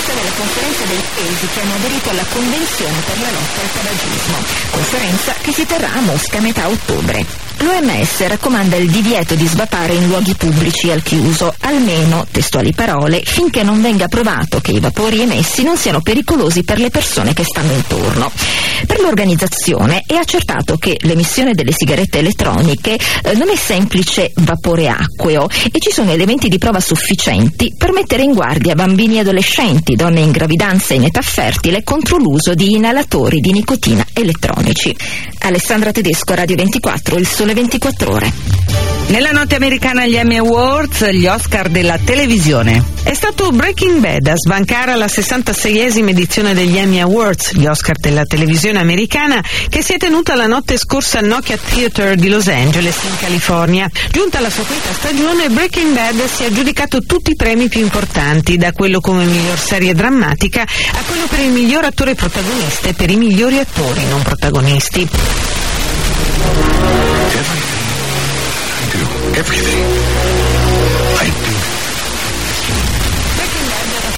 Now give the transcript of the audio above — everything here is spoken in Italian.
parte della conferenza dei paesi che hanno aderito alla Convenzione per la lotta al tabagismo, conferenza che si terrà a Mosca a metà ottobre. L'OMS raccomanda il divieto di svapare in luoghi pubblici al chiuso, almeno, testuali parole, finché non venga provato che i vapori emessi non siano pericolosi per le persone che stanno intorno. Per l'organizzazione è accertato che l'emissione delle sigarette elettroniche non è semplice vapore acqueo e ci sono elementi di prova sufficienti per mettere in guardia bambini e adolescenti, donne in gravidanza e in età fertile contro l'uso di inalatori di nicotina elettronici. Alessandra Tedesco, Radio 24, Il Sole 24 Ore. Nella notte americana agli Emmy Awards, gli Oscar della televisione. È stato Breaking Bad a sbancare alla 66esima edizione degli Emmy Awards, gli Oscar della televisione americana, che si è tenuta la notte scorsa al Nokia Theater di Los Angeles, in California. Giunta alla sua quinta stagione, Breaking Bad si è aggiudicato tutti i premi più importanti, da quello come miglior serie drammatica a quello per il miglior attore protagonista e per i migliori attori non protagonisti. Everything